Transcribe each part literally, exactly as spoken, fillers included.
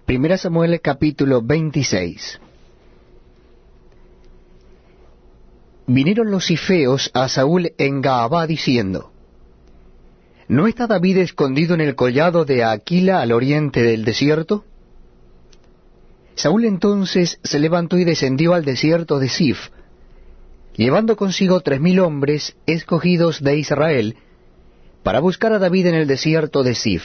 Primera Samuel capítulo veintiséis. Vinieron los cifeos a Saúl en Gaabá diciendo: ¿No está David escondido en el collado de Aquila al oriente del desierto? Saúl entonces se levantó y descendió al desierto de Zif, llevando consigo tres mil hombres escogidos de Israel, para buscar a David en el desierto de Zif.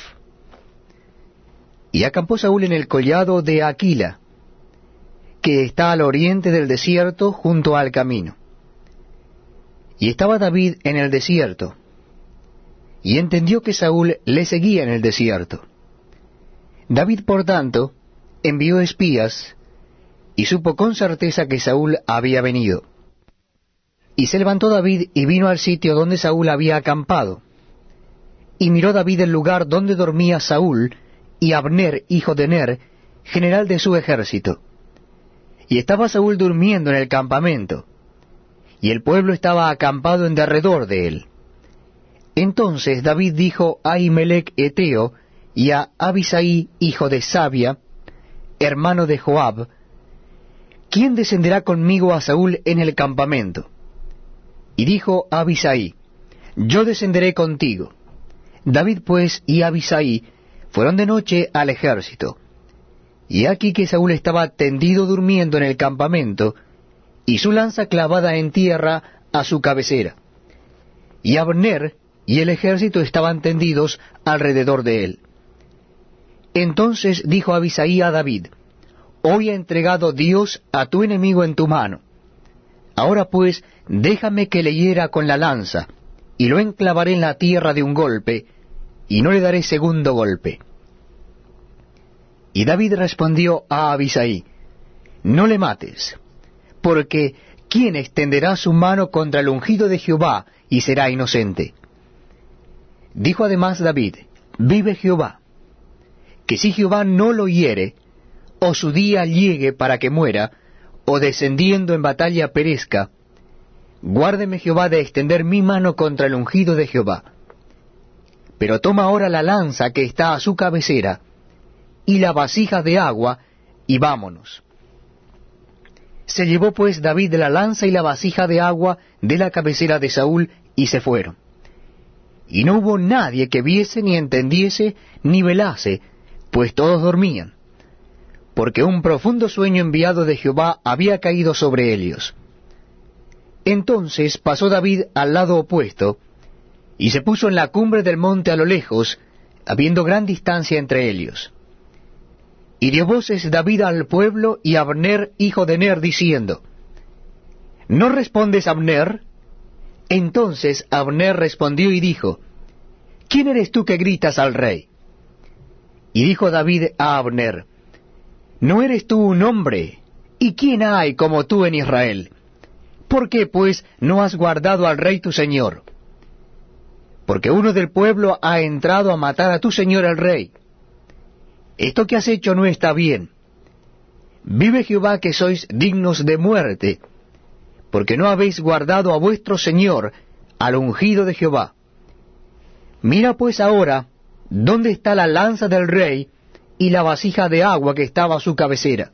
Y acampó Saúl en el collado de Aquila, que está al oriente del desierto junto al camino. Y estaba David en el desierto, y entendió que Saúl le seguía en el desierto. David, por tanto, envió espías, y supo con certeza que Saúl había venido. Y se levantó David y vino al sitio donde Saúl había acampado. Y miró David el lugar donde dormía Saúl, y Abner, hijo de Ner, general de su ejército. Y estaba Saúl durmiendo en el campamento, y el pueblo estaba acampado en derredor de él. Entonces David dijo a Ahimelech Eteo, y a Abisai, hijo de Sabia, hermano de Joab: ¿Quién descenderá conmigo a Saúl en el campamento? Y dijo Abisai: Yo descenderé contigo. David pues y Abisai fueron de noche al ejército. Y aquí que Saúl estaba tendido durmiendo en el campamento, y su lanza clavada en tierra a su cabecera. Y Abner y el ejército estaban tendidos alrededor de él. Entonces dijo Abisai a David: Hoy ha entregado Dios a tu enemigo en tu mano. Ahora pues, déjame que le hiera con la lanza, y lo enclavaré en la tierra de un golpe, y no le daré segundo golpe. Y David respondió a Abisai: No le mates, porque ¿quién extenderá su mano contra el ungido de Jehová y será inocente? Dijo además David: Vive Jehová, que si Jehová no lo hiere, o su día llegue para que muera, o descendiendo en batalla perezca, guárdeme Jehová de extender mi mano contra el ungido de Jehová. Pero toma ahora la lanza que está a su cabecera, y la vasija de agua, y vámonos. Se llevó pues David la lanza y la vasija de agua de la cabecera de Saúl, y se fueron. Y no hubo nadie que viese, ni entendiese, ni velase, pues todos dormían, porque un profundo sueño enviado de Jehová había caído sobre ellos. Entonces pasó David al lado opuesto, y se puso en la cumbre del monte a lo lejos, habiendo gran distancia entre ellos. Y dio voces David al pueblo y a Abner, hijo de Ner, diciendo: ¿No respondes, Abner? Entonces Abner respondió y dijo: ¿Quién eres tú que gritas al rey? Y dijo David a Abner: ¿No eres tú un hombre? ¿Y quién hay como tú en Israel? ¿Por qué, pues, no has guardado al rey tu señor? Porque uno del pueblo ha entrado a matar a tu señor el rey. Esto que has hecho no está bien. Vive Jehová que sois dignos de muerte, porque no habéis guardado a vuestro señor, al ungido de Jehová. Mira pues ahora dónde está la lanza del rey y la vasija de agua que estaba a su cabecera.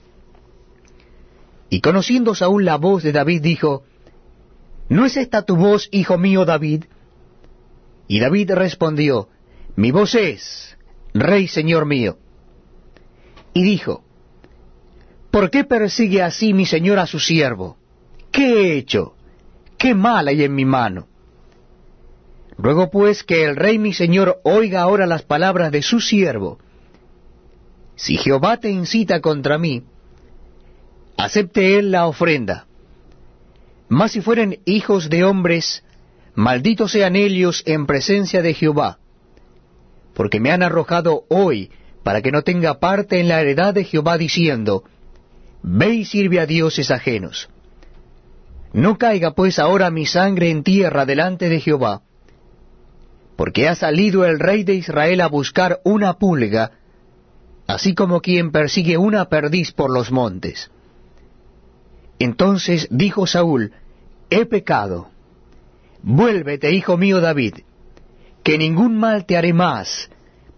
Y conociendo Saúl la voz de David, dijo: ¿No es esta tu voz, hijo mío David? Y David respondió: Mi voz es, Rey señor mío. Y dijo: ¿Por qué persigue así mi señor a su siervo? ¿Qué he hecho? ¿Qué mal hay en mi mano? Ruego pues que el rey mi señor oiga ahora las palabras de su siervo. Si Jehová te incita contra mí, acepte él la ofrenda. Mas si fueren hijos de hombres, malditos sean ellos en presencia de Jehová, porque me han arrojado hoy para que no tenga parte en la heredad de Jehová, diciendo: Ve y sirve a dioses ajenos. No caiga pues ahora mi sangre en tierra delante de Jehová, porque ha salido el rey de Israel a buscar una pulga, así como quien persigue una perdiz por los montes. Entonces dijo Saúl: He pecado. Vuélvete, hijo mío David, que ningún mal te haré más,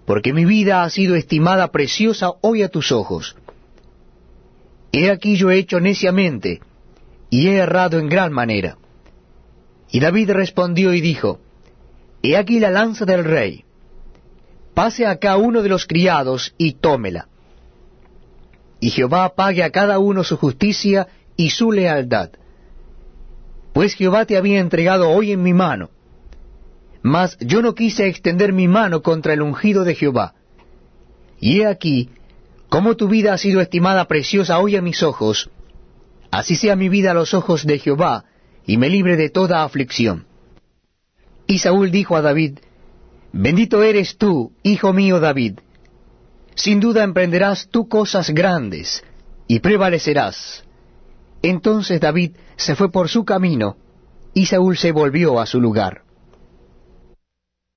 porque mi vida ha sido estimada preciosa hoy a tus ojos. He aquí yo he hecho neciamente, y he errado en gran manera. Y David respondió y dijo, He aquí la lanza del rey. Pase acá uno de los criados y tómela. Y Jehová pague a cada uno su justicia y su lealtad. Pues Jehová te había entregado hoy en mi mano. Mas yo no quise extender mi mano contra el ungido de Jehová. Y he aquí, como tu vida ha sido estimada preciosa hoy a mis ojos, así sea mi vida a los ojos de Jehová, y me libre de toda aflicción. Y Saúl dijo a David, Bendito eres tú, hijo mío David. Sin duda emprenderás tú cosas grandes, y prevalecerás. Entonces David se fue por su camino, y Saúl se volvió a su lugar.